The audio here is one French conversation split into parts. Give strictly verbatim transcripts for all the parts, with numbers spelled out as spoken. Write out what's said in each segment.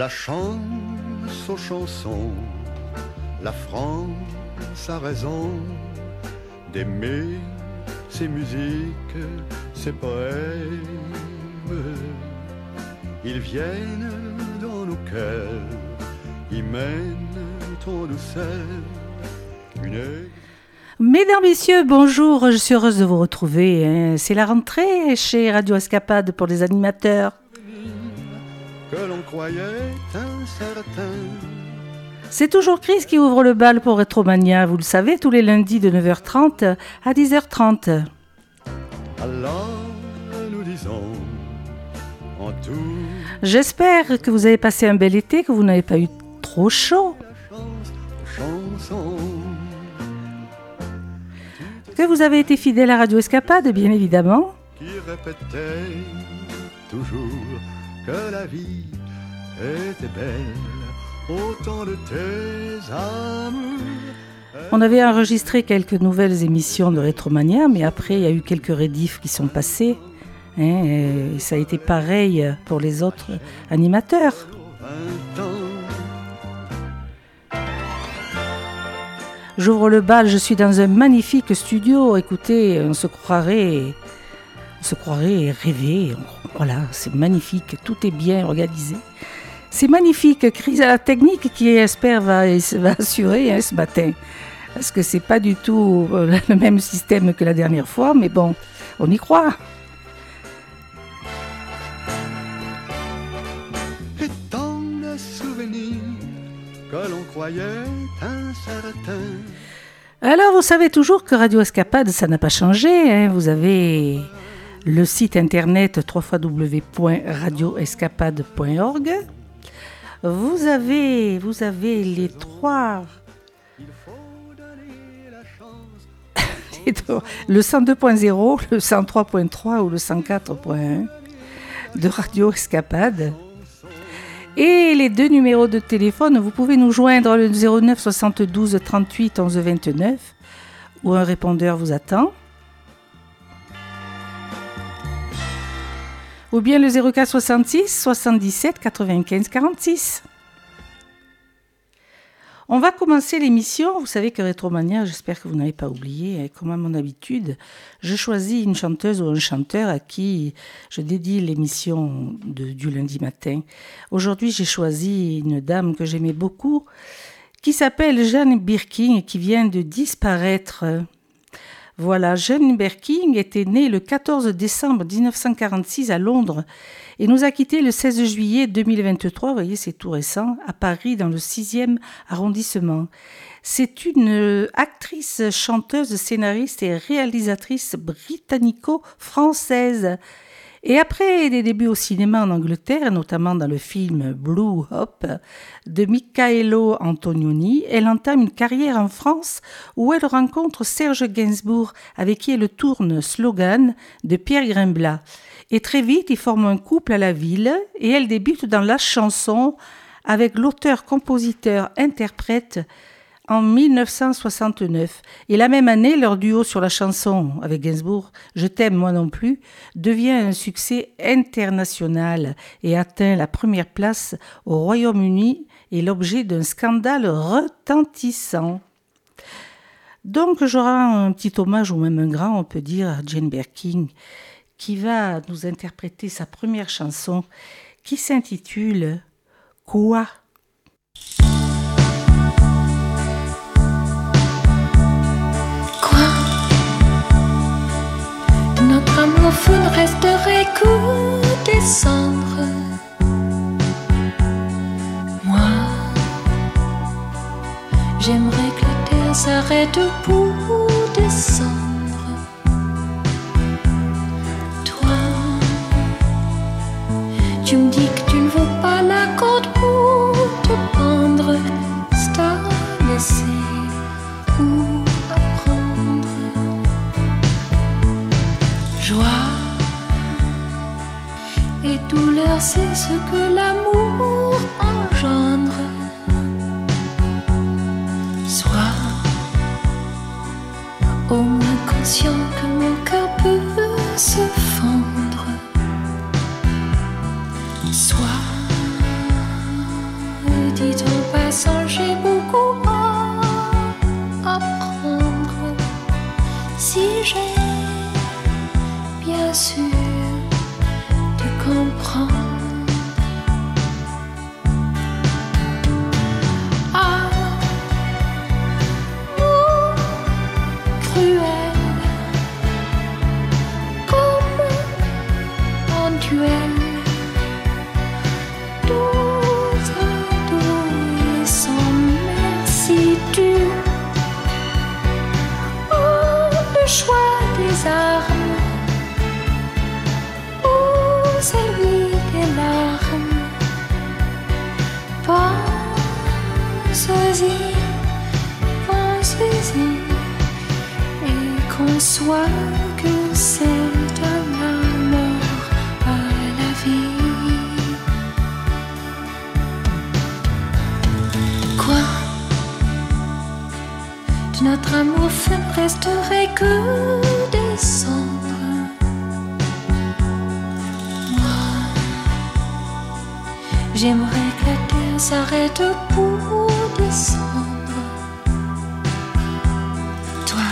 La chance aux chansons, la France a raison d'aimer ses musiques, ses poèmes. Ils viennent dans nos cœurs, ils mènent en douceur une... Mesdames, Messieurs, bonjour, je suis heureuse de vous retrouver. C'est la rentrée chez Radio Escapade pour les animateurs. Que l'on croyait incertain. C'est toujours Chris qui ouvre le bal pour Retromania, vous le savez, tous les lundis de neuf heures trente à dix heures trente. Alors nous disons en tout. J'espère que vous avez passé un bel été, que vous n'avez pas eu trop chaud. Chanson. Que vous avez été fidèle à Radio Escapade, bien évidemment. Qui répétait toujours que la vie était belle, autant de tes amours. On avait enregistré quelques nouvelles émissions de Retromania, mais après, il y a eu quelques rédifs qui sont passés. Hein, et ça a été pareil pour les autres animateurs. J'ouvre le bal, je suis dans un magnifique studio. Écoutez, on se croirait, on se croirait rêver. Voilà, c'est magnifique, tout est bien organisé. C'est magnifique, Chris à la technique qui, j'espère, va, va assurer hein, ce matin. Parce que c'est pas du tout le même système que la dernière fois, mais bon, on y croit. Et dans le souvenir que l'on croyait incertain. Alors, vous savez toujours que Radio Escapade, ça n'a pas changé. Hein. Vous avez le site internet w w w point radio escapade point org. Vous avez, vous avez les trois... le cent deux point zéro, le cent trois point trois ou le cent quatre point un de Radio Escapade. Et les deux numéros de téléphone, vous pouvez nous joindre le zéro neuf soixante-douze trente-huit onze vingt-neuf où un répondeur vous attend. Ou bien le zéro quatre soixante-six soixante-dix-sept quatre-vingt-quinze quarante-six. On va commencer l'émission. Vous savez que Retromania, j'espère que vous n'avez pas oublié, comme à mon habitude, je choisis une chanteuse ou un chanteur à qui je dédie l'émission de, du lundi matin. Aujourd'hui, j'ai choisi une dame que j'aimais beaucoup, qui s'appelle Jane Birkin et qui vient de disparaître. Voilà, Jane Birkin était née le quatorze décembre dix-neuf cent quarante-six à Londres et nous a quittés le seize juillet deux mille vingt-trois, vous voyez c'est tout récent, à Paris dans le sixième arrondissement. C'est une actrice, chanteuse, scénariste et réalisatrice britannico-française. Et après des débuts au cinéma en Angleterre, notamment dans le film Blue Hop de Michaelo Antonioni, elle entame une carrière en France où elle rencontre Serge Gainsbourg, avec qui elle tourne Slogan de Pierre Grimblat. Et très vite, ils forment un couple à la ville et elle débute dans la chanson avec l'auteur-compositeur-interprète en dix-neuf cent soixante-neuf. Et la même année, leur duo sur la chanson avec Gainsbourg, Je t'aime moi non plus, devient un succès international et atteint la première place au Royaume-Uni et l'objet d'un scandale retentissant. Donc j'aurai un petit hommage ou même un grand, on peut dire, à Jane Birkin, qui va nous interpréter sa première chanson qui s'intitule « Quoi ?» Notre amour fou ne resterait qu'aux des cendres. Moi, j'aimerais que la terre s'arrête pour descendre. Toi, tu me dis que tu ne vaux pas la corde pour te pendre. C'est à laisser ou à prendre. Joie et douleur, c'est ce que l'amour engendre. Sois au moins conscient que mon cœur peut se fendre. Sois dit en passant, j'ai beaucoup à apprendre. Si j'ai bien sûr de comprendre. Ah, oh, cruel, comme un duel. Choix des armes ou celui des larmes. Pensez-y, pensez-y et conçois que c'est de la mort à la vie. Quoi? De notre amour fait resterait que des cendres. Moi, j'aimerais que la terre s'arrête pour descendre. Toi,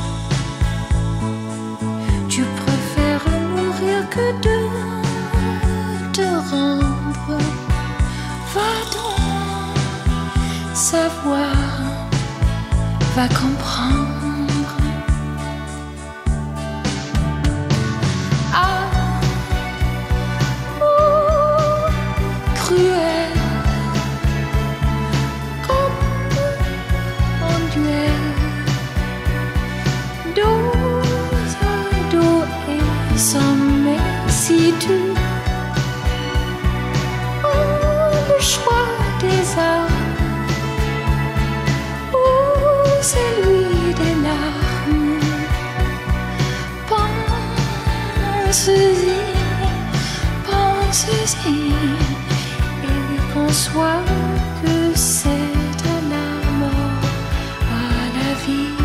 tu préfères mourir que de te rendre. Va donc savoir, va comprendre. Ah, oh, cruel, comme un duel, dos à dos et sans merci tu. Oh, le choix des armes, c'est lui des larmes. Pensez-y, pensez-y et conçois que c'est de la mort à la vie.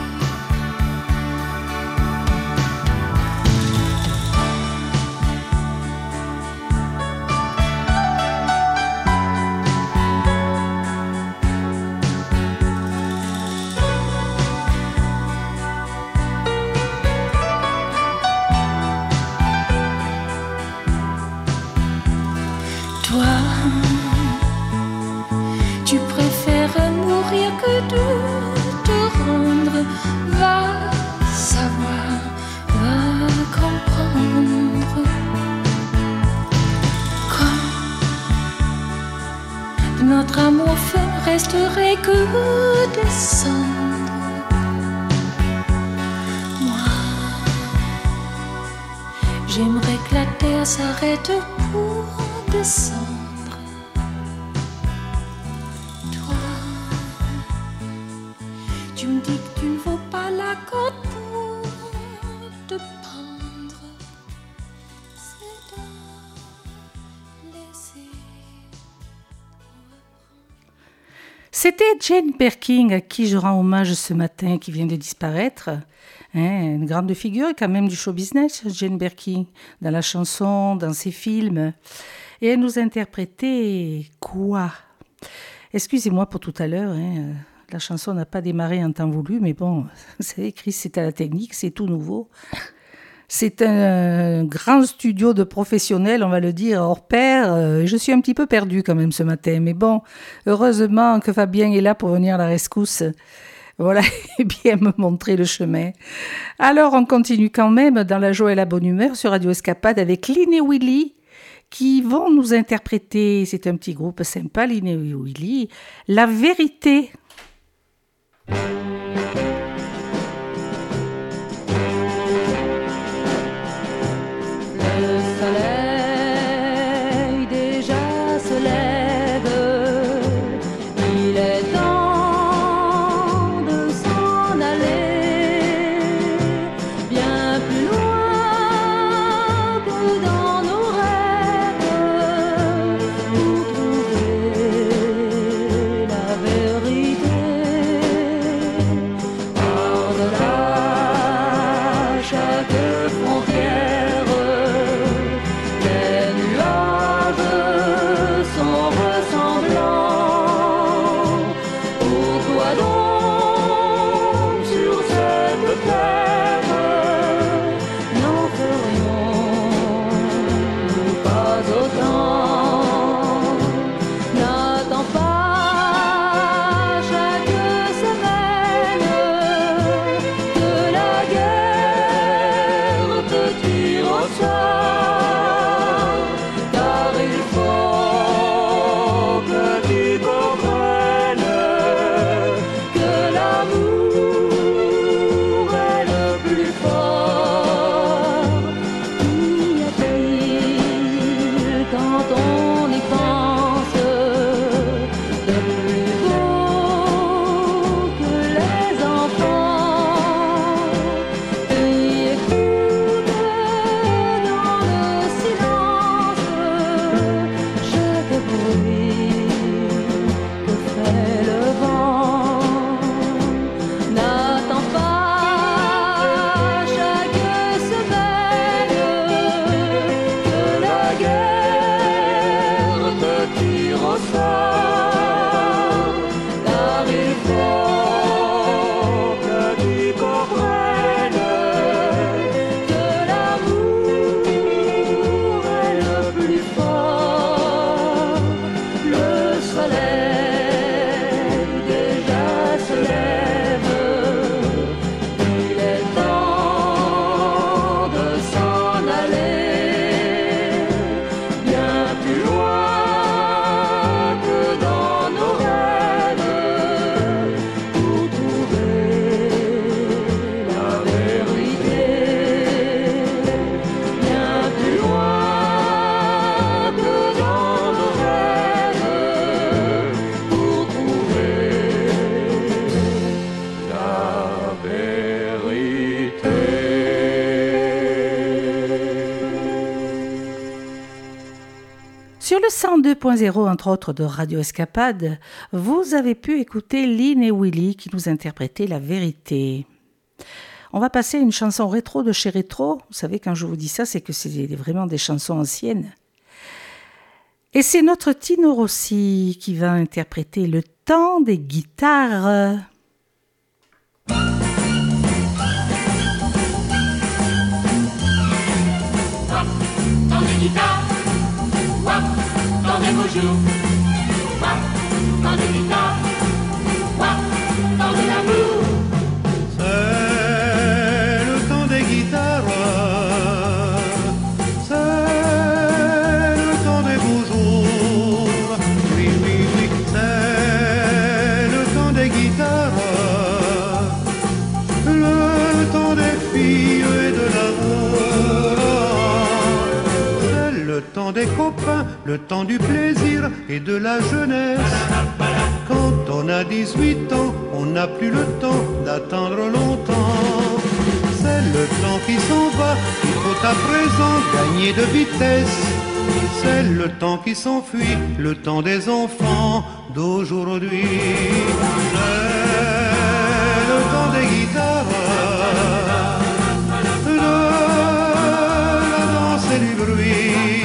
Tu préfères mourir que de te rendre. Va savoir, va comprendre. Comme de notre amour fait resterait que des cendres. Moi, j'aimerais que la terre s'arrête pour descendre. Tu me dis que tu ne vaux pas la corde pour te prendre. C'est de laisser. C'était Jane Birkin à qui je rends hommage ce matin, qui vient de disparaître. Hein, une grande figure quand même du show business, Jane Birkin, dans la chanson, dans ses films. Et elle nous interprétait quoi? Excusez-moi pour tout à l'heure, hein. La chanson n'a pas démarré en temps voulu, mais bon, vous savez, Chris, c'est à la technique, c'est tout nouveau. C'est un grand studio de professionnels, on va le dire, hors pair. Je suis un petit peu perdue quand même ce matin, mais bon, heureusement que Fabien est là pour venir à la rescousse. Voilà, et bien me montrer le chemin. Alors, on continue quand même dans la joie et la bonne humeur sur Radio Escapade avec Lynn et Willy, qui vont nous interpréter, c'est un petit groupe sympa, Lynn et Willy, La Vérité. Le soleil déjà se lève, il est temps de s'en aller, bien plus loin que dans nos rêves, pour trouver la vérité. cent deux point zéro, entre autres, de Radio Escapade, vous avez pu écouter Lynn et Willy qui nous interprétaient La Vérité. On va passer à une chanson rétro de chez Rétro. Vous savez, quand je vous dis ça, c'est que c'est vraiment des chansons anciennes. Et c'est notre Tino Rossi qui va interpréter Le temps des guitares. Dans des guitares, wap, dans des beaux jours, wap, dans des guitares, wap, dans de l'amour. C'est le temps des guitares, c'est le temps des beaux jours. Oui, oui, oui, c'est le temps des guitares, le temps des filles et de l'amour. Le temps des copains, le temps du plaisir et de la jeunesse. Quand on a dix-huit ans, on n'a plus le temps d'attendre longtemps. C'est le temps qui s'en va, il faut à présent gagner de vitesse. C'est le temps qui s'enfuit, le temps des enfants d'aujourd'hui. C'est le temps des guitares, de la danse et du bruit.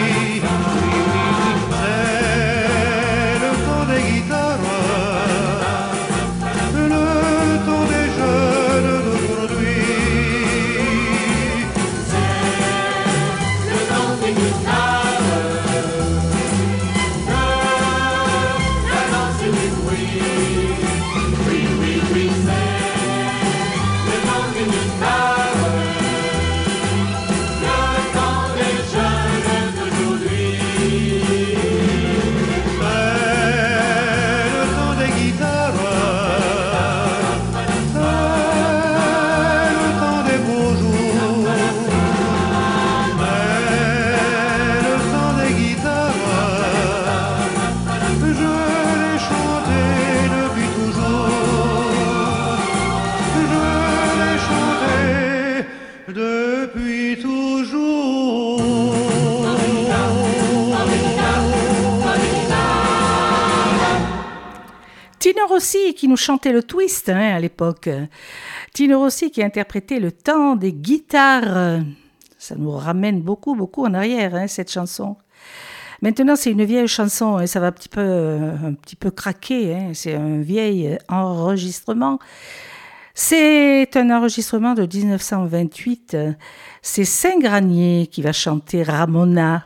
Tino Rossi qui nous chantait le twist hein, à l'époque. Tino Rossi qui a interprété Le temps des guitares. Ça nous ramène beaucoup, beaucoup en arrière, hein, cette chanson. Maintenant, c'est une vieille chanson et ça va un petit peu, un petit peu craquer. Hein. C'est un vieil enregistrement. C'est un enregistrement de dix-neuf cent vingt-huit. C'est Saint-Granier qui va chanter Ramona.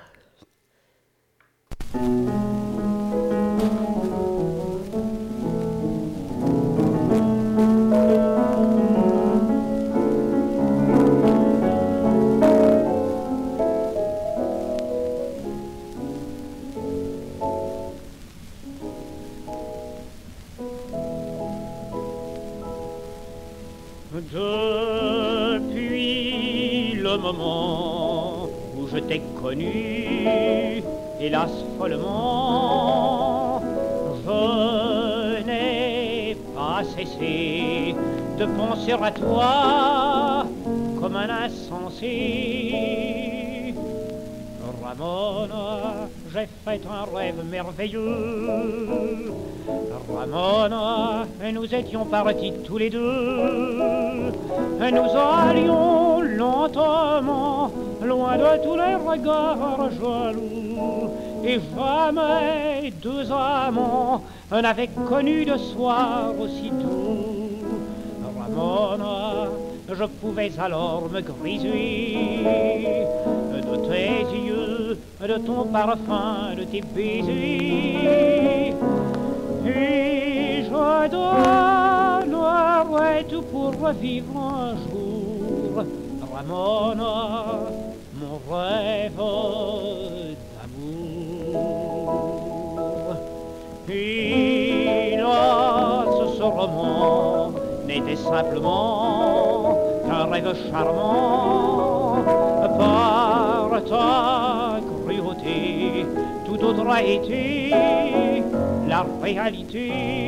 Depuis le moment où je t'ai connu, hélas follement, je n'ai pas cessé de penser à toi comme un insensé. Ramona, j'ai fait un rêve merveilleux. Ramona, nous étions partis tous les deux. Nous allions lentement, loin de tous les regards jaloux. Et jamais deux amants n'avaient connu de soir aussi doux. Ramona, je pouvais alors me griser de tes yeux, de ton parfum, de tes baisers. Et je donnerais tout pour revivre un jour, Ramona, mon rêve d'amour. Hélas, ce roman n'était simplement qu'un rêve charmant. Par ta cruauté, tout autre a été la réalité.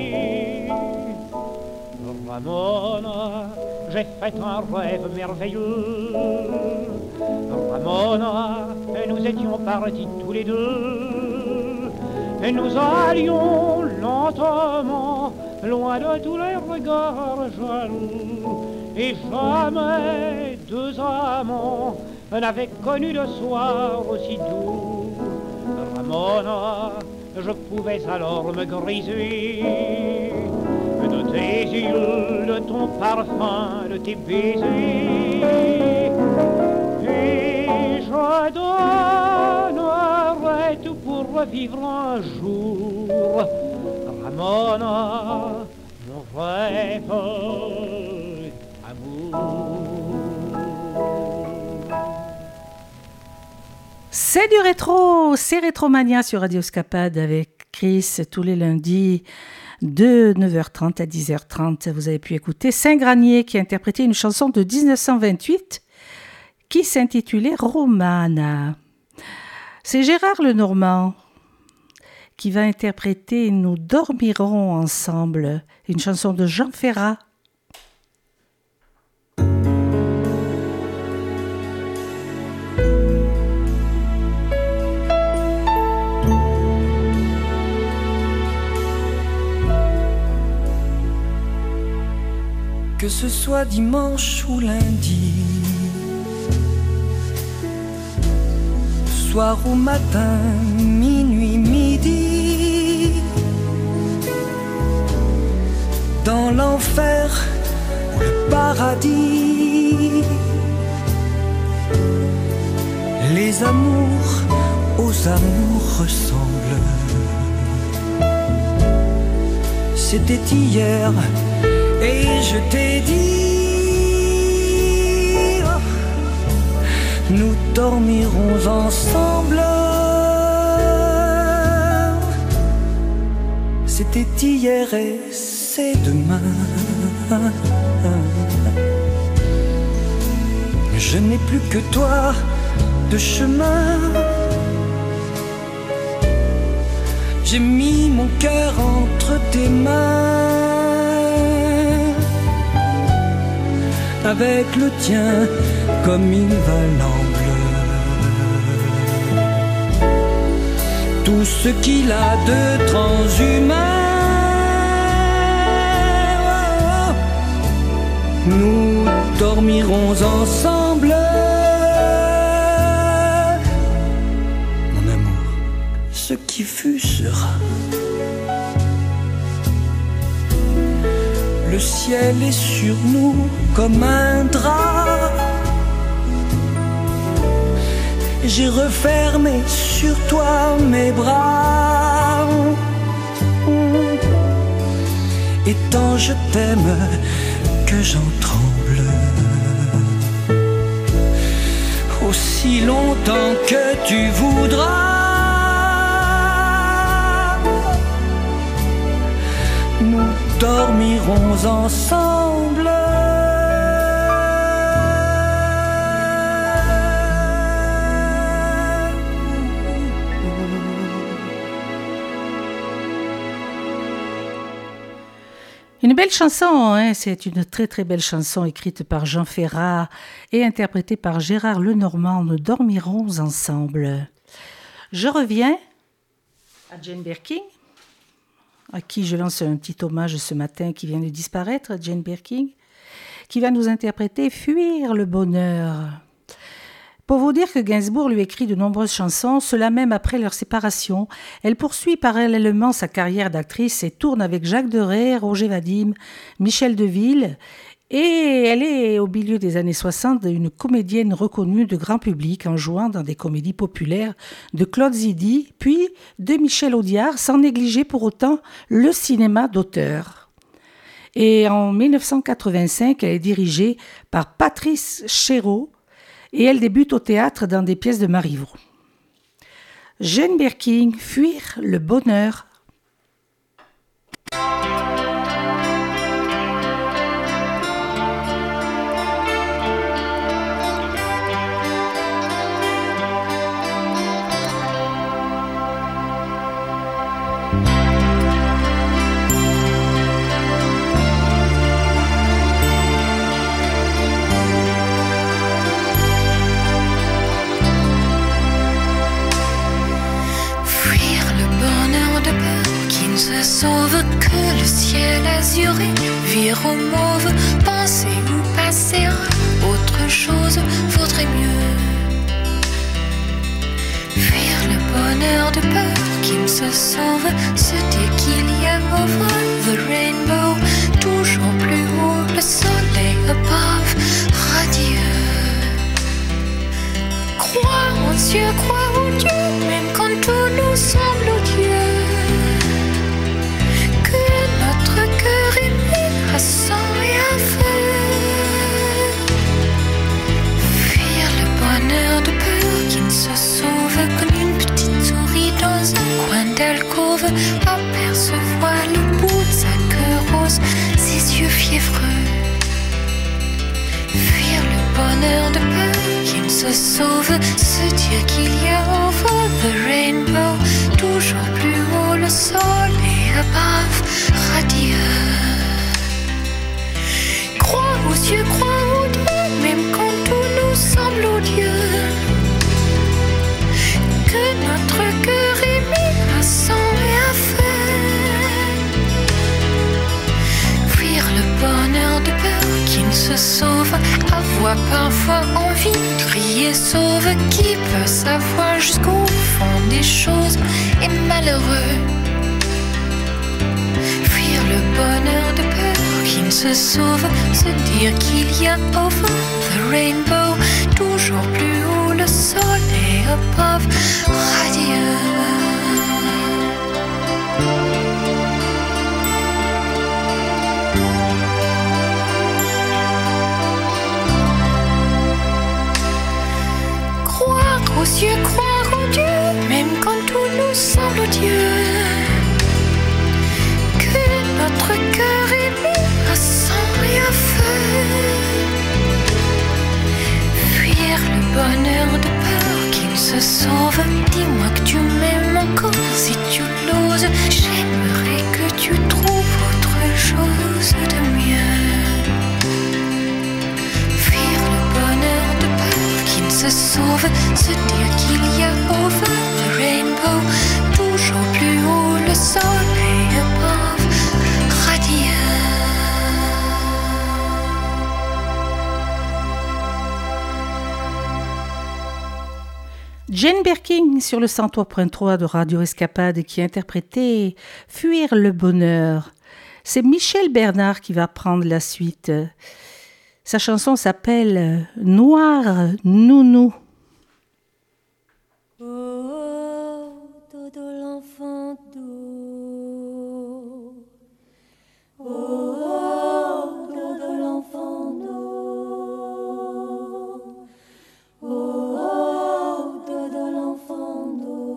Ramona, j'ai fait un rêve merveilleux. Ramona, nous étions partis tous les deux. et nous allions lentement, loin de tous les regards jaloux. Et jamais deux amants n'avaient connu de soir aussi doux. Ramona, je pouvais alors me griser de tes yeux, de ton parfum, de tes baisers. Et je donnerais tout pour revivre un jour, Ramona, mon rêve amour. C'est du rétro, c'est Rétromania sur Radio Escapade avec Chris tous les lundis de neuf heures trente à dix heures trente. Vous avez pu écouter Saint-Granier qui a interprété une chanson de dix-neuf cent vingt-huit qui s'intitulait Romana. C'est Gérard Lenormand qui va interpréter Nous dormirons ensemble, une chanson de Jean Ferrat. Que ce soit dimanche ou lundi, soir ou matin, minuit, midi, dans l'enfer ou le paradis, les amours aux amours ressemblent. C'était hier et je t'ai dit, oh, nous dormirons ensemble. C'était hier et c'est demain. Je n'ai plus que toi de chemin. J'ai mis mon cœur entre tes mains. Avec le tien comme une valamble. Tout ce qu'il a de transhumain, oh, oh, nous dormirons ensemble. Mon amour, ce qui fut sera. Le ciel est sur nous comme un drap. J'ai refermé sur toi mes bras. Et tant je t'aime que j'en tremble. Aussi longtemps que tu voudras, nous dormirons ensemble. Une belle chanson, hein, c'est une très très belle chanson écrite par Jean Ferrat et interprétée par Gérard Lenormand. Nous dormirons ensemble. Je reviens à Jane Birkin, à qui je lance un petit hommage ce matin, qui vient de disparaître, Jane Birkin, qui va nous interpréter Fuir le bonheur. Pour vous dire que Gainsbourg lui écrit de nombreuses chansons, cela même après leur séparation. Elle poursuit parallèlement sa carrière d'actrice et tourne avec Jacques Deray, Roger Vadim, Michel Deville. Et elle est, au milieu des années soixante, une comédienne reconnue de grand public en jouant dans des comédies populaires de Claude Zidi, puis de Michel Audiard, sans négliger pour autant le cinéma d'auteur. Et en dix-neuf cent quatre-vingt-cinq, elle est dirigée par Patrice Chéreau, et elle débute au théâtre dans des pièces de Marivaux. Jane Birkin, Fuir le bonheur. Fuir le bonheur sauve, que le ciel azuré vire au mauve. Penser ou passer à autre chose vaudrait mieux. Fuir le bonheur de peur qui me se sauve, se dire qu'il y a over the rainbow, toujours plus haut le soleil above, radieux. Crois en Dieu, crois en Dieu, même quand tout nous semble odieux. Que notre cœur est mis à sang et à feu. Fuir le bonheur de peur qui ne se sauve, comme une petite souris dans un coin d'alcôve, apercevoir le bout de sa queue rose, ses yeux fiévreux. Fuir le bonheur de peur qui ne se sauve, se dire qu'il y a over the rainbow, toujours plus haut le soleil above, radieux. Crois aux yeux, crois aux Dieu, même quand tout nous semble odieux. Que notre cœur est mis à sang et à feu. Fuir le bonheur de peur qui ne se sauve, avoir parfois envie de crier sauve. Qui peut savoir jusqu'au fond des choses est malheureux. Fuir le bonheur de peur qui ne se sauve, se dire qu'il y a over the rainbow, toujours plus haut le soleil above, radieux. Aux yeux, croire en Dieu, même quand tout nous semble odieux. Que notre cœur est mis à sang et à feu. Fuir le bonheur de peur qui ne se sauve. Dis-moi que tu m'aimes encore si tu l'oses. J'aimerais que tu trouves autre chose de mieux. Fuir le bonheur de peur qui ne se sauve, se dire qu'il y a over the rainbow, toujours plus haut le soleil above, radieux. Jane Birkin sur le cent trois point trois de Radio Escapade qui interprétait Fuir le bonheur. C'est Michel Bernard qui va prendre la suite. Sa chanson s'appelle Noir Nounou. Oh, dodo l'enfant d'eau. Oh, dodo l'enfant d'eau. Oh, dodo l'enfant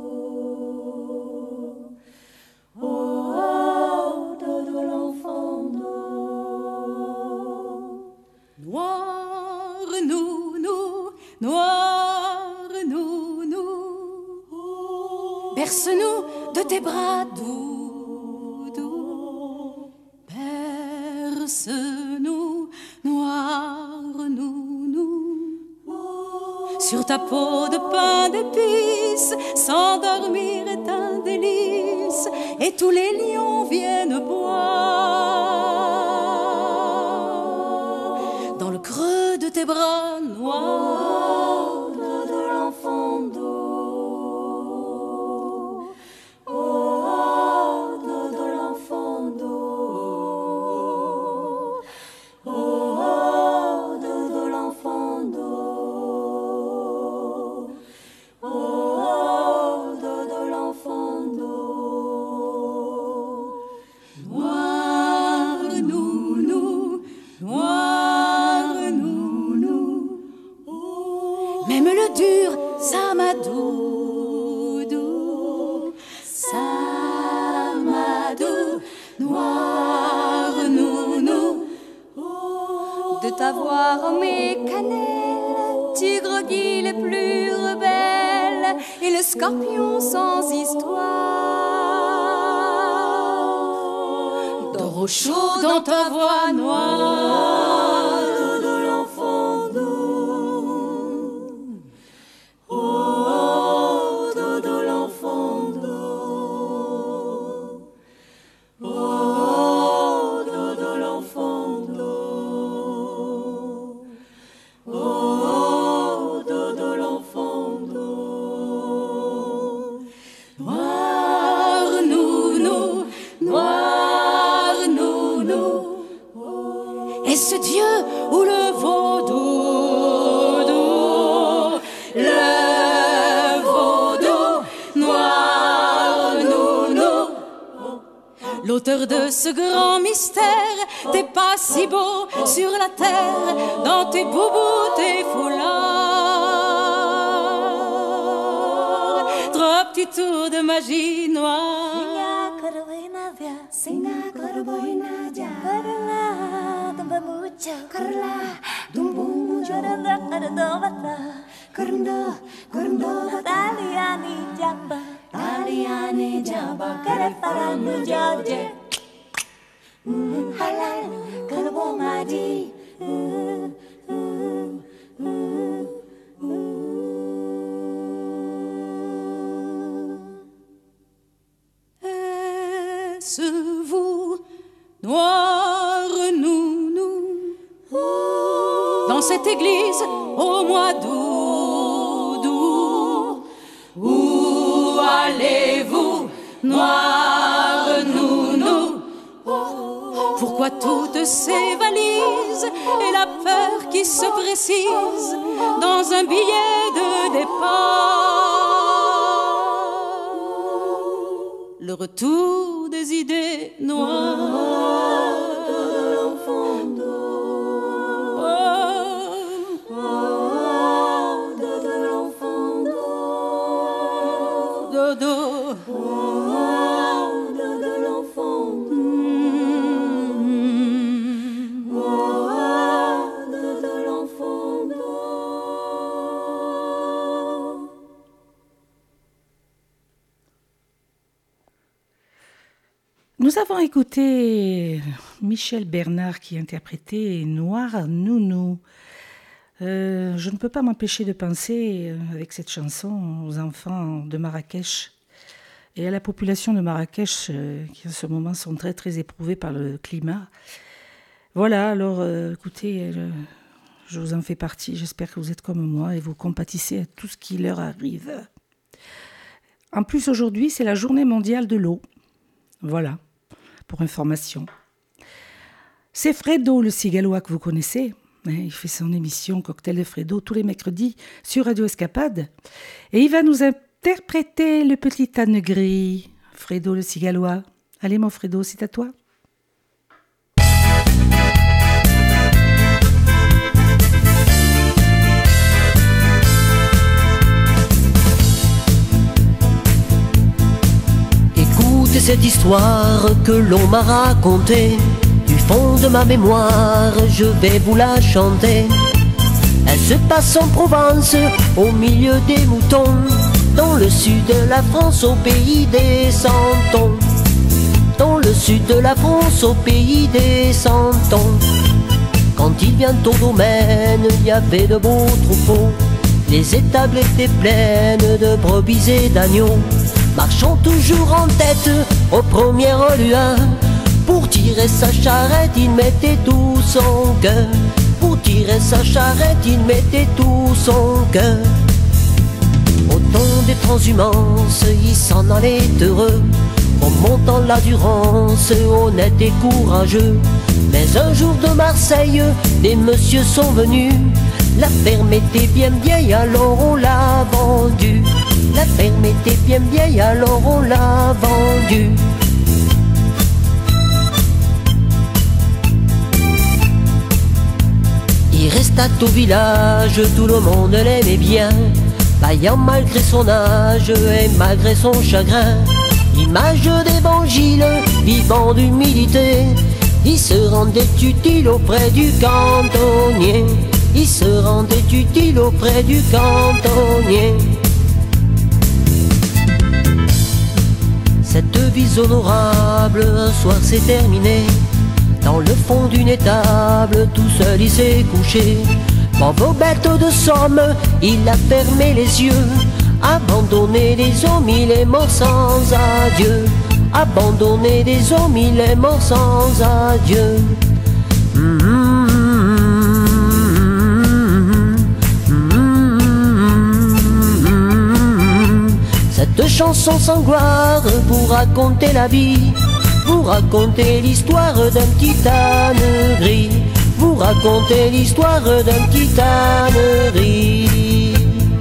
d'eau. Oh, dodo l'enfant d'eau. Noir nounou, noir nounou, berce-nous de tes bras doux, doux. Berce-nous, noir nounou. Sur ta peau de pain d'épices, s'endormir est un délice, et tous les lions viennent boire dans le creux de tes bras noirs de l'enfant d'eau. Oh, de l'enfant d'eau. Oh, de l'enfant d'eau. Oh, de l'enfant d'eau. Noir nounou, noir nounou. Même le dur Samadou, Samadou, noir nounou. De t'avoir mes cannelles, tigre qui les plus rebelles, et le scorpion sans histoire. D'or au chaud dans ta voix noire de l'enfant d'eau. Oh, de l'enfant d'eau. Oh, Est-ce Dieu ou le vaudou? Le vaudou noir nounou. L'auteur de ce grand mystère, t'es pas si beau sur la terre, dans tes boubous, tes foulards. Trois petits tours de magie noire. Est-ce vous, noir nounou, dans cette église au mois d'août? Où allez-vous, noir nounou? Pourquoi toutes ces valises et la peur qui se précise dans un billet de départ? Le retour des idées noires de l'enfant d'eau. Oh, de l'enfant d'eau. Dodo. De l'enfant d'eau. De l'enfant d'eau. Nous avons écouté Michel Bernard qui interprétait Noir Nounou. Euh, je ne peux pas m'empêcher de penser, avec cette chanson, aux enfants de Marrakech et à la population de Marrakech euh, qui en ce moment sont très très éprouvés par le climat. Voilà, alors euh, écoutez, euh, je vous en fais partie, j'espère que vous êtes comme moi et vous compatissez à tout ce qui leur arrive. En plus, aujourd'hui, c'est la journée mondiale de l'eau. Voilà, pour information. C'est Fredo, le cigalois que vous connaissez. Il fait son émission Cocktail de Fredo tous les mercredis sur Radio Escapade. Et il va nous interpréter le petit âne gris. Fredo, le cigalois. Allez, mon Fredo, c'est à toi. Écoutez cette histoire que l'on m'a racontée. Du fond de ma mémoire, je vais vous la chanter. Elle se passe en Provence, au milieu des moutons, dans le sud de la France, au pays des Santons. Dans le sud de la France, au pays des Santons. Quand il vient au domaine, il y avait de beaux troupeaux. Les étables étaient pleines de brebis et d'agneaux, marchant toujours en tête aux premières lueurs. Pour tirer sa charrette, il mettait tout son cœur. Pour tirer sa charrette, il mettait tout son cœur. Au temps des transhumances, il s'en allait heureux, en montant la Durance, honnête et courageux. Mais un jour de Marseille, des messieurs sont venus. La ferme était bien vieille, alors on l'a vendue. La ferme était bien vieille, alors on l'a vendue. Il resta au village, tout le monde l'aimait bien, vaillant malgré son âge et malgré son chagrin. Image d'évangile, vivant d'humilité, il se rendait utile auprès du cantonnier. Il se rendait utile auprès du cantonnier. Cette vie honorable, un soir s'est terminée. Dans le fond d'une étable, tout seul il s'est couché. Pauvre bête de somme, il a fermé les yeux. Abandonné des hommes, il est mort sans adieu. Abandonné des hommes, il est mort sans adieu. Mmh. Cette chanson sans gloire pour raconter la vie, vous racontez l'histoire d'un petit âne gris. Vous raconter l'histoire d'un petit ânerie.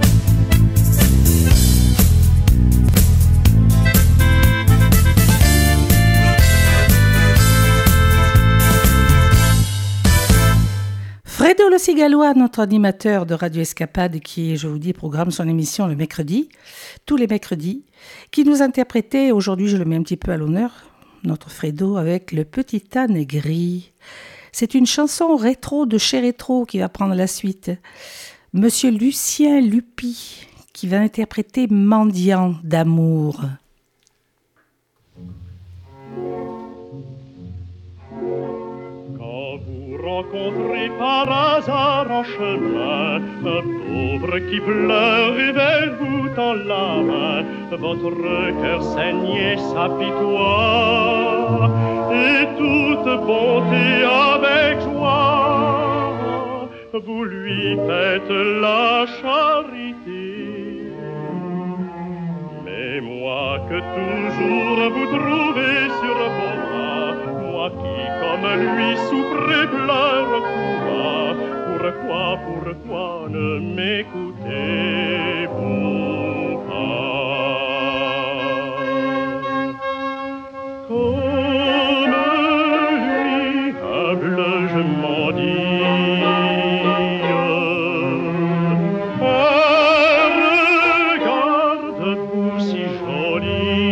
Fredo le Cigalois, notre animateur de Radio Escapade, qui, je vous dis, programme son émission le mercredi, tous les mercredis, qui nous interprétait, aujourd'hui je le mets un petit peu à l'honneur, notre Fredo avec Le Petit Âne Gris. C'est une chanson rétro de chez Rétro qui va prendre la suite. Monsieur Lucien Lupi, qui va interpréter Mendiant d'amour. Rencontrez par hasard en chemin un pauvre qui pleure et vers vous tend la main. Votre cœur saigne et s'apitoie, et toute bonté avec joie, vous lui faites la charité. Mais moi que toujours vous trouvez sur vos bras, moi qui comme lui souffre et pleure tout bas, pourquoi, pourquoi ne m'écoutez-vous pas? Comme lui, humble je m'en dis, regarde-vous si jolie.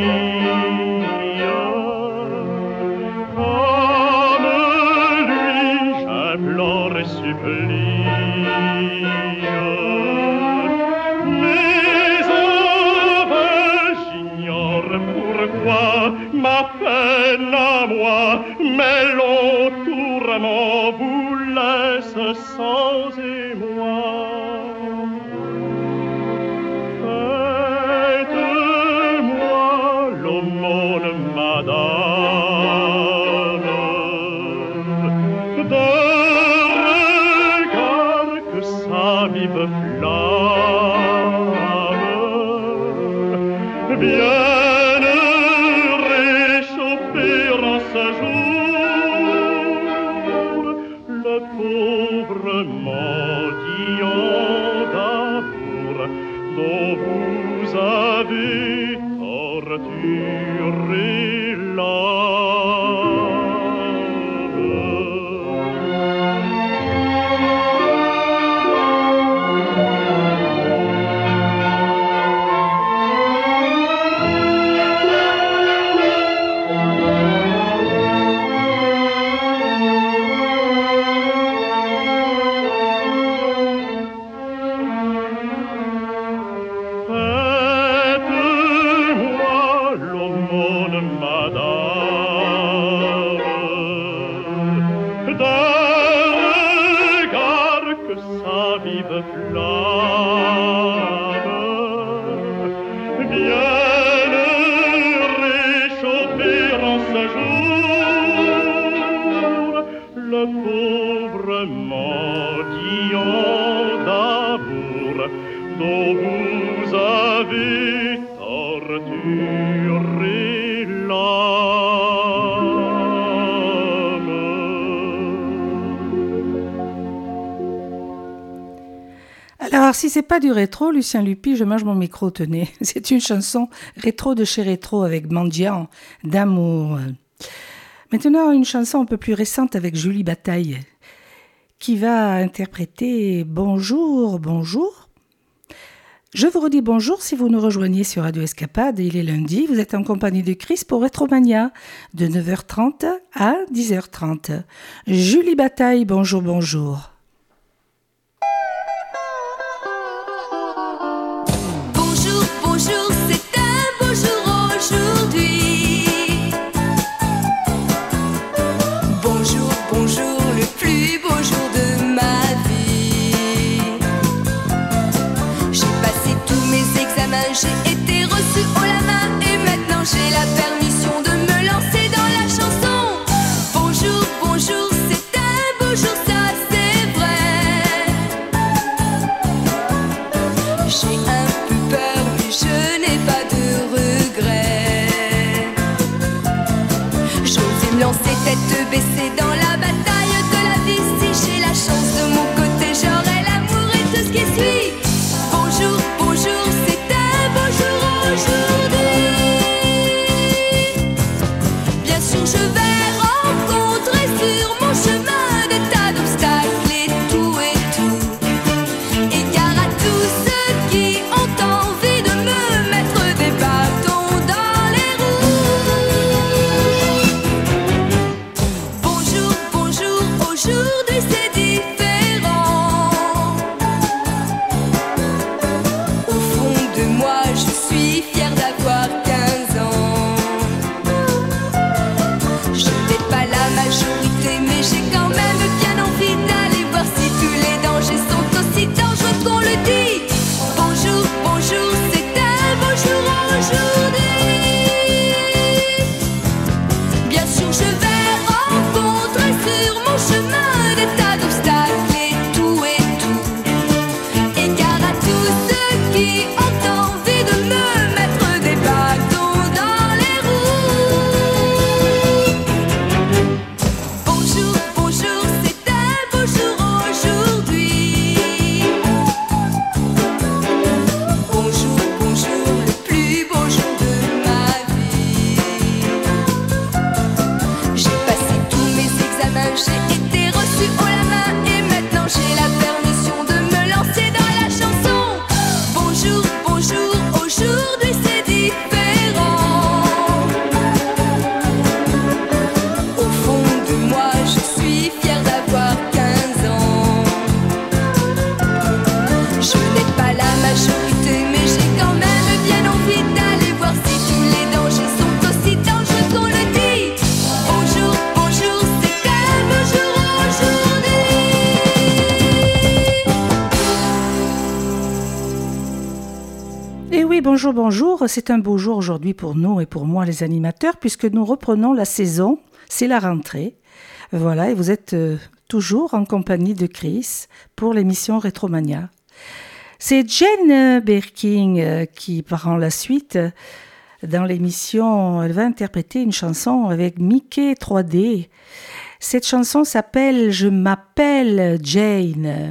Ma peine à moi, mais l'entourement vous laisse sans émoi. Faites-moi l'aumône, madame, d'un regard que sa vive flamme bien mendiant d'amour dont vous avez torturé Alors, si c'est pas du rétro, Lucien Lupi, je mange mon micro, tenez. C'est une chanson rétro de chez Rétro avec Mendiant d'amour. Maintenant, une chanson un peu plus récente avec Julie Bataille, qui va interpréter Bonjour, bonjour. Je vous redis bonjour si vous nous rejoignez sur Radio Escapade. Il est lundi, vous êtes en compagnie de Chris pour Retromania, de neuf heures trente à dix heures trente. Julie Bataille, bonjour, bonjour. Bonjour, c'est un beau jour aujourd'hui. Bonjour, bonjour, le plus beau jour de ma vie. J'ai passé tous mes examens, j'ai été reçue haut la main et maintenant j'ai la permission de me lancer dans la chanson. Bonjour, bonjour, c'est un beau jour, ça c'est chemin de tas d'obstacles et tout et tout. Égare à tous ceux qui ont envie de me mettre des bâtons dans les roues. Bonjour, bonjour, aujourd'hui c'est différent. Au fond de moi, je suis fière d'avoir quinze ans. Je n'ai pas la majorité, mais j'ai quand même bien envie d'aller voir si tous les dangers sont aussi dangereux qu'on le dit. Bonjour, bonjour, c'est un beau jour aujourd'hui. Bien sûr, je vais rencontrer sur mon chemin des tas d'obstacles et tout et tout. Égare à tous ceux qui ont envie de me mettre des bâtons dans les roues. Bonjour, bonjour, c'est un beau jour aujourd'hui. Bonjour, bonjour, le plus beau jour de ma vie. J'ai passé tous mes examens, j'ai été reçue haut la main et maintenant j'ai la permission de me lancer dans la chanson. Bonjour, bonjour, aujourd'hui c'est différent. Au fond de moi, je suis fière d'avoir quinze ans. Je n'ai pas la majorité, mais j'ai quand même bien envie d'aller voir si tous les dangers sont aussi dangereux qu'on le dit. Bonjour, bonjour, c'est un beau jour aujourd'hui. Et oui, bonjour, bonjour. C'est un beau jour aujourd'hui pour nous et pour moi, les animateurs, puisque nous reprenons la saison. C'est la rentrée. Voilà, et vous êtes euh, toujours en compagnie de Chris pour l'émission Rétromania. C'est Jane Birkin euh, qui prend la suite. Dans l'émission, elle va interpréter une chanson avec Mickey trois D. Cette chanson s'appelle « Je m'appelle Jane ».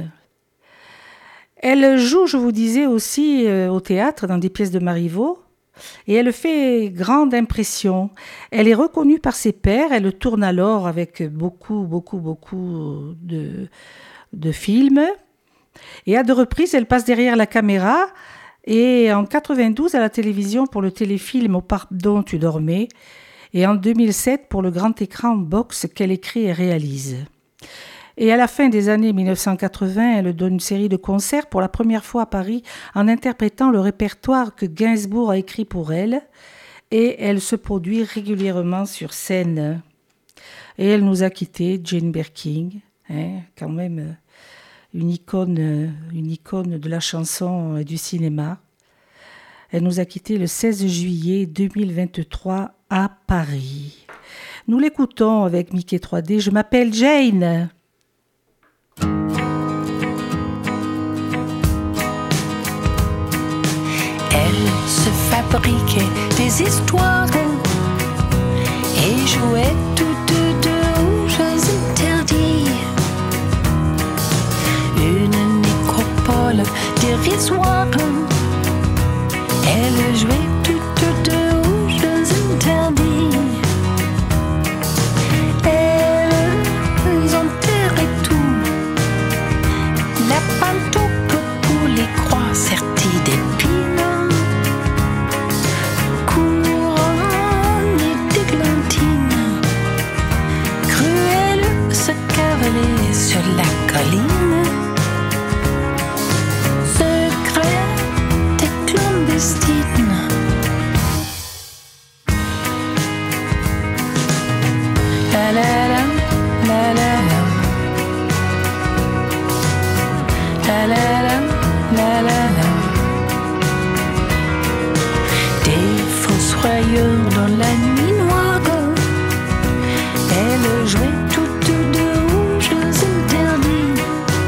Elle joue, je vous disais, aussi euh, au théâtre dans des pièces de Marivaux et elle fait grande impression. Elle est reconnue par ses pairs, elle tourne alors avec beaucoup, beaucoup, beaucoup de, de films et à deux reprises, elle passe derrière la caméra et en quatre-vingt-douze à la télévision pour le téléfilm « Au pardon, tu dormais » et en deux mille sept pour le grand écran box qu'elle écrit et réalise. Et à la fin des années mille neuf cent quatre-vingts, elle donne une série de concerts pour la première fois à Paris en interprétant le répertoire que Gainsbourg a écrit pour elle. Et elle se produit régulièrement sur scène. Et elle nous a quittés, Jane Birkin, hein, quand même une icône, une icône de la chanson et du cinéma. Elle nous a quittés le seize juillet deux mille vingt-trois à Paris. Nous l'écoutons avec Mickey trois D. Je m'appelle Jane. Elle se fabriquait des histoires et jouait toutes deux aux jeux interdits. Une nécropole dérisoire. Elle jouait toutes deux aux jeux interdits. Elles enterraient tout. La pantoute pour les croix serties d'épines. Couronnées d'églantines. Cruelle se cavaler sur la colline. Secrète et clandestine. La la la, la la la. La la la, la la la. Des fossoyeurs dans la nuit noire. Elle jouait toutes deux aux jeux interdits.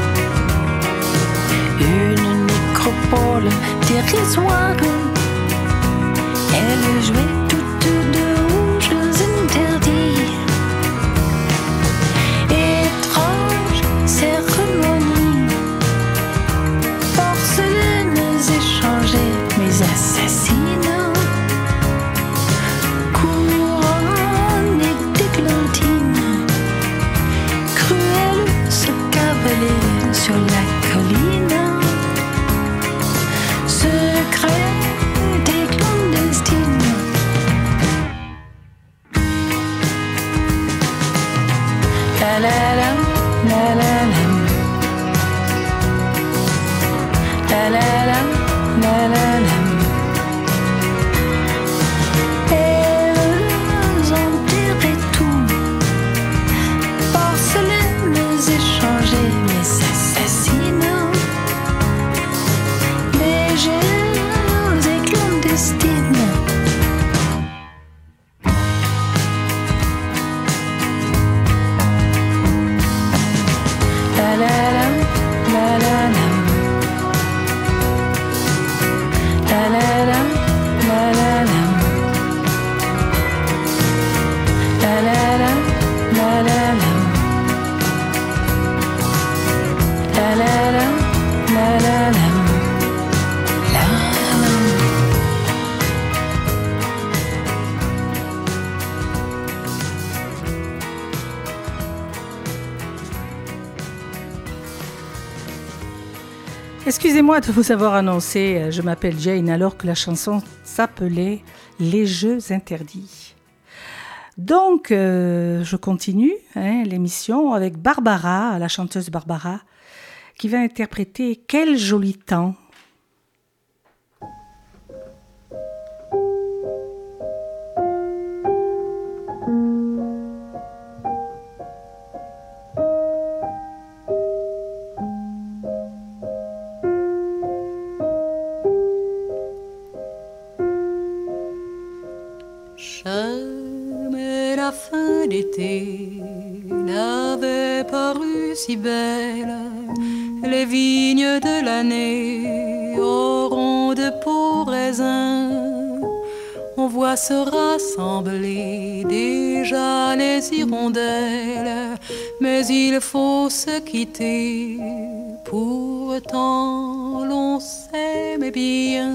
Excusez-moi de vous avoir annoncé, je m'appelle Jane, alors que la chanson s'appelait Les Jeux Interdits. Donc, euh, je continue hein, l'émission avec Barbara, la chanteuse Barbara, qui va interpréter « Quel joli temps ». Jamais la fin d'été n'avait paru si belle. Les vignes de l'année auront de beaux raisins. On voit se rassembler déjà les hirondelles, mais il faut se quitter. Pourtant l'on s'aime bien.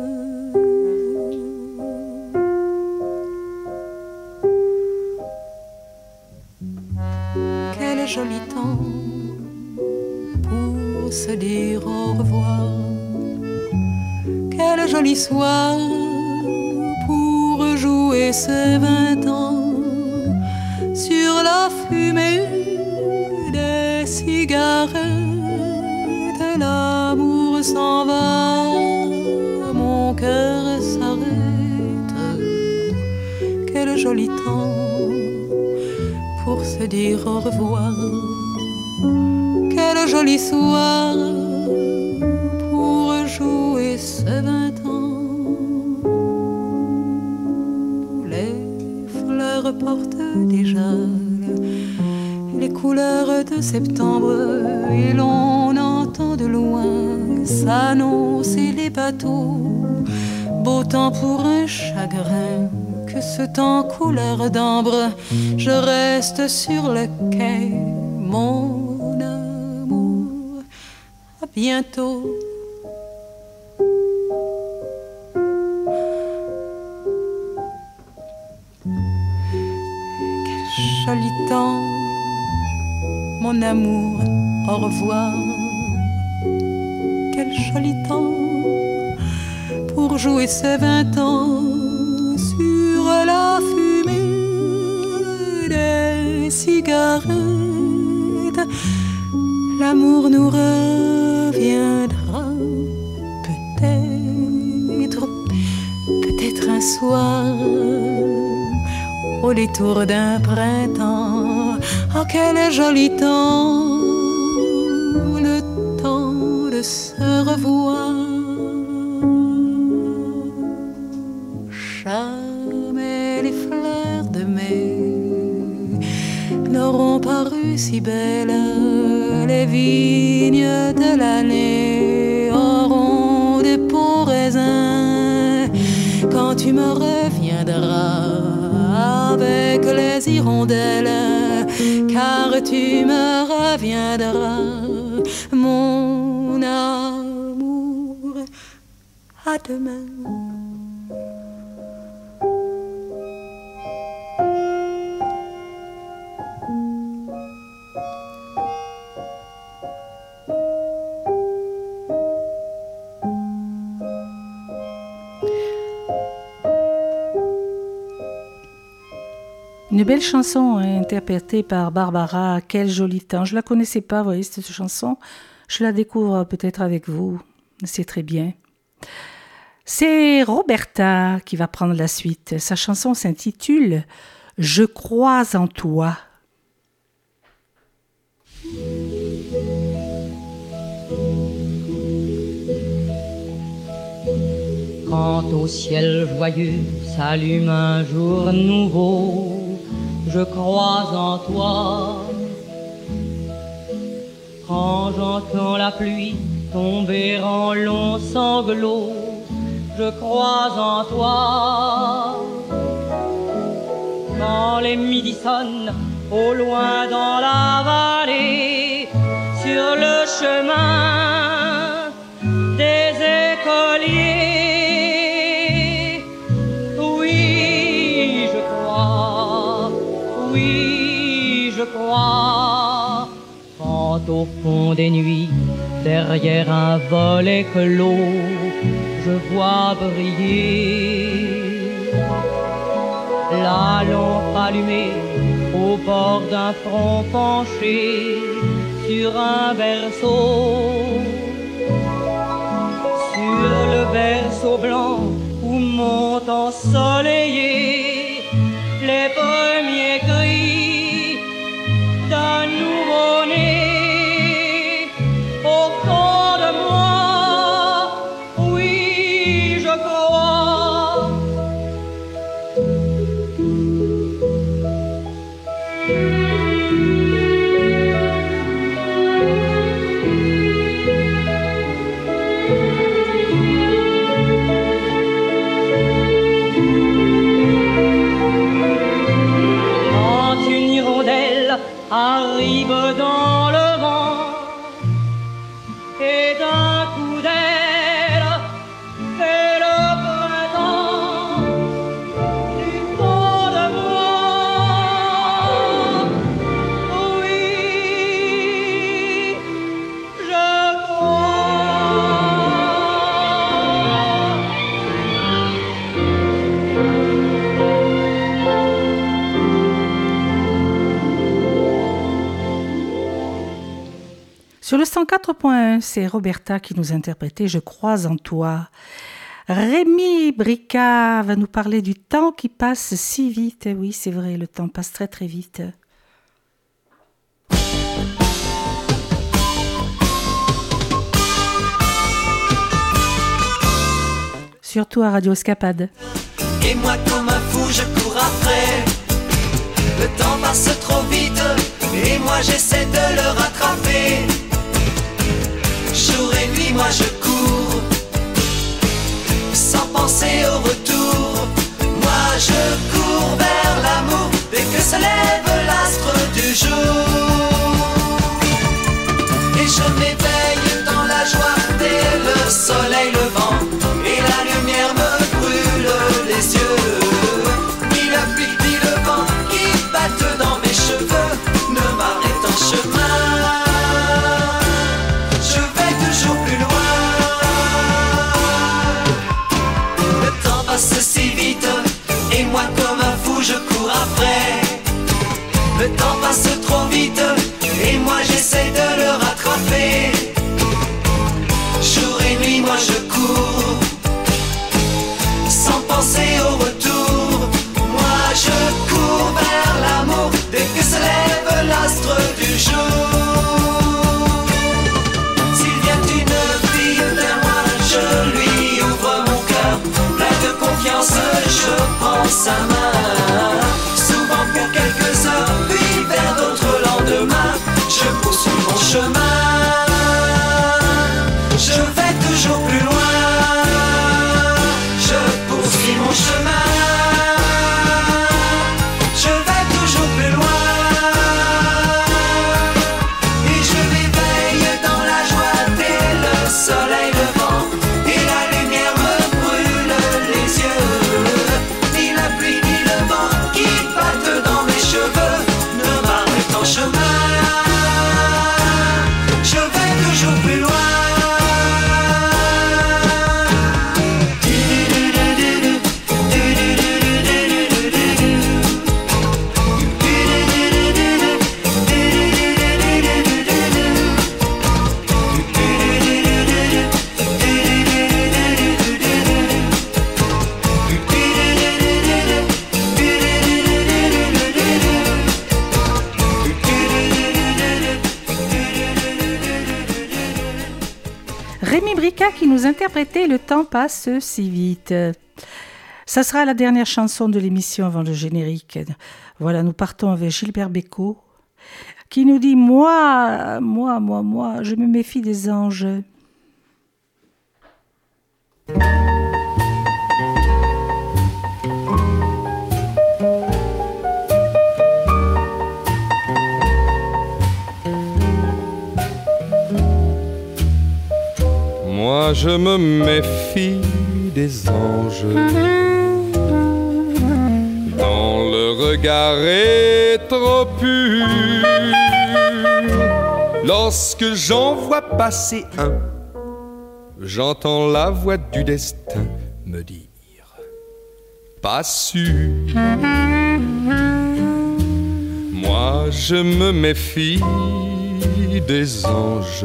Quel joli temps pour se dire au revoir. Quel joli soir pour jouer ces vingt ans. Sur la fumée des cigarettes, l'amour s'en va, mon cœur s'arrête. Quel joli temps pour se dire au revoir. Quel joli soir pour jouer ce vingt ans. Les fleurs portent déjà les couleurs de septembre et l'on entend de loin s'annoncer les bateaux. Beau temps pour un chagrin, que ce temps couleur d'ambre. Je reste sur le quai, mon amour, à bientôt. Quel joli temps, mon amour, au revoir. Quel joli temps pour jouer ces vingt ans. Sur la fumée des cigarettes, l'amour nous reviendra peut-être, peut-être un soir, au détour d'un printemps. Oh, quel joli temps, le temps de se revoir. Jamais les fleurs de mai n'auront paru si belles. Les vignes de l'année auront des beaux raisins. Quand tu me reviendras avec les hirondelles, car tu me reviendras, mon amour, à demain. Une belle chanson hein, interprétée par Barbara, Quel joli temps. Je ne la connaissais pas, vous voyez, cette chanson. Je la découvre peut-être avec vous, c'est très bien. C'est Roberta qui va prendre la suite. Sa chanson s'intitule « Je crois en toi ». Quand au ciel joyeux s'allume un jour nouveau, je crois en toi. Quand j'entends la pluie tomber en longs sanglots, je crois en toi. Quand les midis sonnent au loin dans la vallée, sur le chemin des écoliers, oui, je crois, oui, je crois. Quand au fond des nuits, derrière un volet clos, je vois briller la lampe allumée au bord d'un front penché sur un berceau, sur le berceau blanc où montent ensoleillés les premiers cris d'un nouveau-né. Au fond de moi, oui, je crois. Quand une hirondelle arrive dans le vent et d'un coup d'aile fait le printemps du fond de moi, oui, je Sur le cent quatre point un, c'est Roberta qui nous interprétait « Je crois en toi ». Rémi Bricard va nous parler du temps qui passe si vite. Et oui, c'est vrai, le temps passe très très vite. Surtout à Radio Escapade. Et moi comme un fou je cours après. Le temps passe trop vite et moi j'essaie de le rattraper. Jour et nuit moi je cours sans penser au retour. Moi je cours vers l'amour dès que se lève l'astre du jour. Et je m'éveille dans la joie dès le soleil levant. Et la lumière me brûle les yeux. Ni la pluie ni le vent qui battent dans mes cheveux ne m'arrêtent en chemin. Je vais toujours plus loin. Le temps passe si vite et moi comme un fou je cours après. Le temps passe trop vite et moi j'essaie de le rattraper. Jour et nuit moi je cours sans penser au retour. Moi je cours vers l'amour dès que se lève l'astre du jour. S'il vient une fille vers moi, je lui ouvre mon cœur. Plein de confiance, je prends sa main. Souvent pour quelques heures, puis vers d'autres lendemains, je poursuis mon chemin. Je vais toujours plus loin. Je poursuis mon chemin. Je vais toujours plus loin. Et je m'éveille dans la joie dès le soleil levant. Et la lumière me brûle les yeux. Ni la pluie ni Rémi Brica qui nous interprétait Le temps passe si vite. Ça sera la dernière chanson de l'émission avant le générique. Voilà, nous partons avec Gilbert Bécaud qui nous dit « Moi, moi, moi, moi, je me méfie des anges. » Moi je me méfie des anges, dont le regard est trop pur. Lorsque j'en vois passer un, j'entends la voix du destin me dire pas sûr. Moi je me méfie des anges,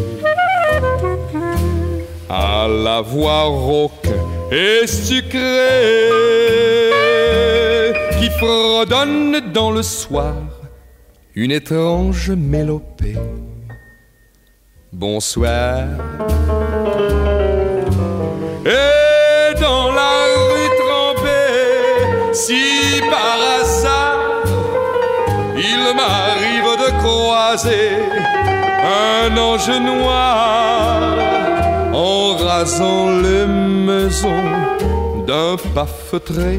à la voix rauque et sucrée qui fredonne dans le soir une étrange mélopée. Bonsoir. Et dans la rue trempée, si par hasard il m'arrive de croiser un ange noir en rasant les maisons d'un pas feutré,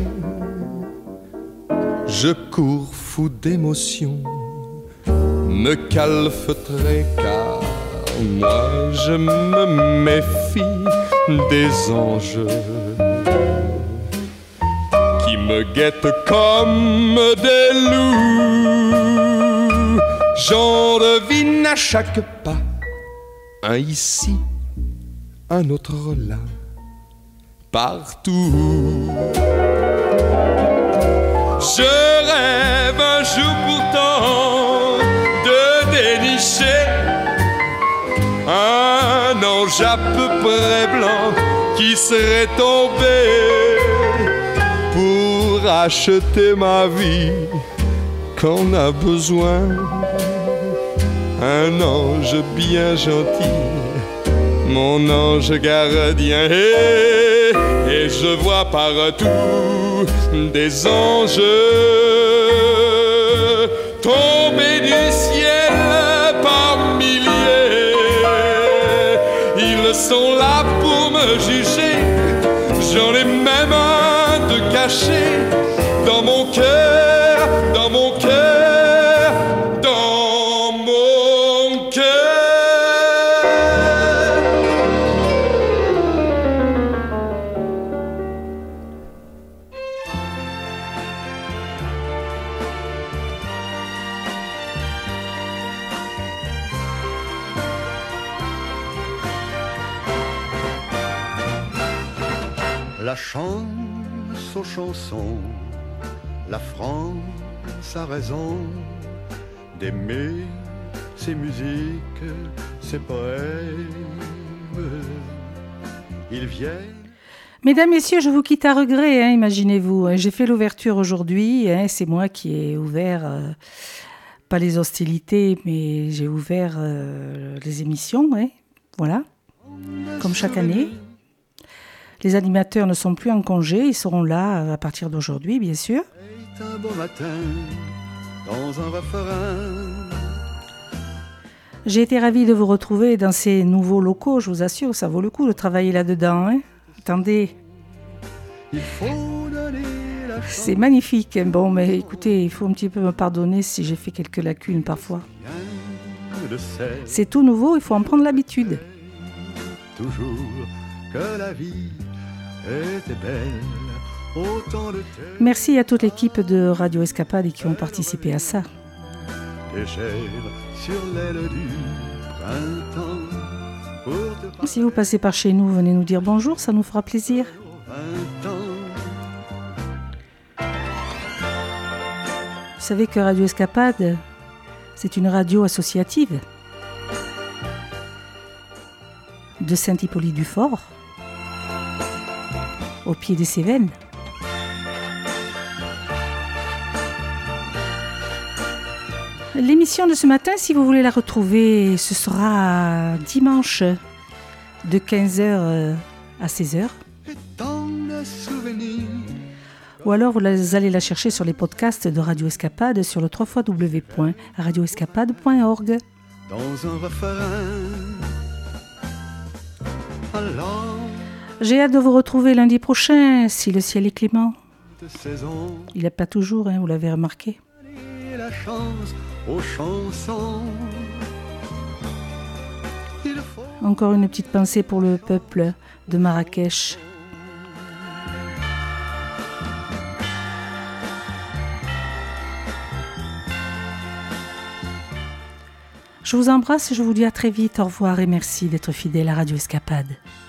je cours fou d'émotion, me calfeutrer, car moi je me méfie des anges qui me guettent comme des loups. J'en devine à chaque pas un ici, un autre là, partout. Je rêve un jour pourtant de dénicher un ange à peu près blanc qui serait tombé pour acheter ma vie quand on a besoin. Un ange bien gentil, mon ange gardien, et, et je vois partout des anges tombés du ciel par milliers. Ils sont là pour me juger, j'en ai même un de caché dans mon cœur, dans mon cœur, dans mon cœur. La chance aux chansons, la France a raison d'aimer ses musiques, ses poèmes. Ils viennent. Mesdames, Messieurs, je vous quitte à regret, hein, imaginez-vous. J'ai fait l'ouverture aujourd'hui, hein, c'est moi qui ai ouvert, euh, pas les hostilités, mais j'ai ouvert euh, les émissions, hein, voilà, comme chaque année. Les animateurs ne sont plus en congé, ils seront là à partir d'aujourd'hui, bien sûr. Un beau matin, dans un refrain. J'ai été ravie de vous retrouver dans ces nouveaux locaux, je vous assure, ça vaut le coup de travailler là-dedans. Hein. Attendez, Il faut donner la chance. c'est magnifique. Bon, mais écoutez, il faut un petit peu me pardonner si j'ai fait quelques lacunes parfois. C'est tout nouveau, il faut en prendre l'habitude. Toujours que la vie était belle, autant de terre Merci à toute l'équipe de Radio Escapade qui ont participé à ça. légère sur l'aile du printemps. Pour te Si vous passez par chez nous, venez nous dire bonjour, ça nous fera plaisir. vingt ans. Vous savez que Radio Escapade, c'est une radio associative de Saint-Hippolyte-du-Fort, au pied des Cévennes. L'émission de ce matin, si vous voulez la retrouver, ce sera dimanche, de quinze heures à seize heures. Ou alors vous allez la chercher sur les podcasts de Radio Escapade sur le w w w point radio escapade point org. Dans un refrain, alors j'ai hâte de vous retrouver lundi prochain, si le ciel est clément. de saison, Il n'est pas toujours, hein, vous l'avez remarqué. et la chance aux chansons. Il faut Encore une petite pensée pour le peuple de Marrakech. Je vous embrasse et je vous dis à très vite. Au revoir et merci d'être fidèle à Radio Escapade.